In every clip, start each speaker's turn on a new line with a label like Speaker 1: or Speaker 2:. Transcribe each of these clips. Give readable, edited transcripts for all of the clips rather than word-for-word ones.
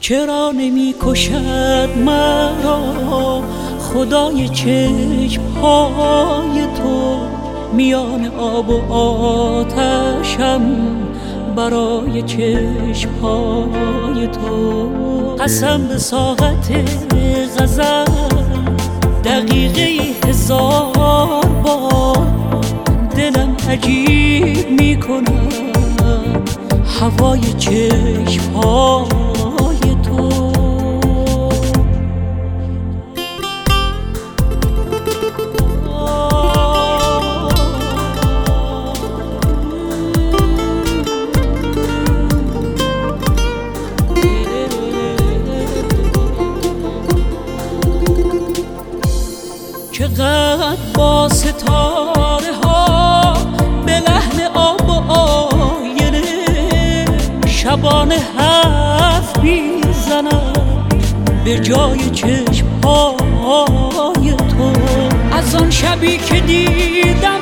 Speaker 1: چرا نمی کشد مرا خدای چشمهای تو؟ میان آب و آتشم برای چشمهای تو. قسم به ساعت غزل دقیقه 1000 بار دلم عجیب میکند هوای چشمهای تو. چقدر با ستاره ها به لحن آب و آینه شبانه حرف میزنم به جای چشمهای تو. از آن شبی که دیدم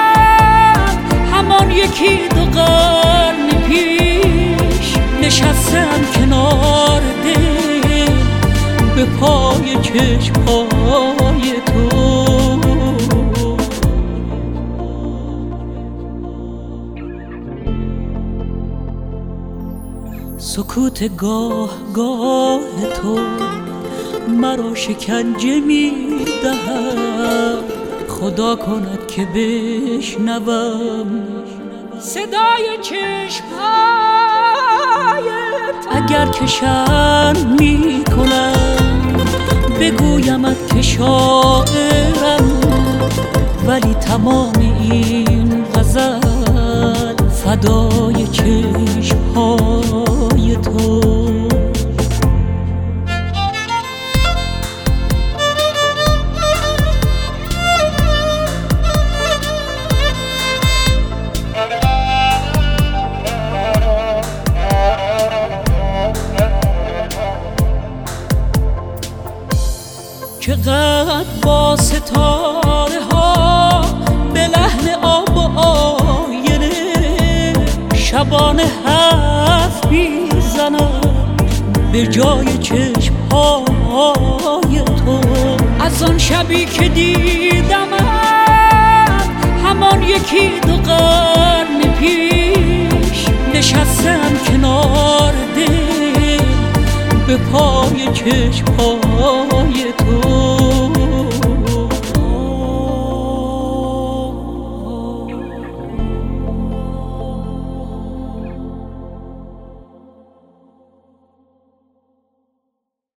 Speaker 1: همان یکی 2 قرن پیش نشستم کنار دل به پای چشمهای تو. سکوت گاه گاه تو مرا شکنجه می‌دهد. خدا کند که بشنوم صدای چشمهایت. اگر کشن می‌کنم بگویمت که شاعرم، ولی تمام این غزل فدای چشمهای تو. چقدر با ستاره ها به لحن آب و آینه شبانه حرف میزنم به جای چشمهای تو. از آن شبی که دیدم همان یکی 2 قرن پیش نشستم کنار دل به پای چشمهای تو.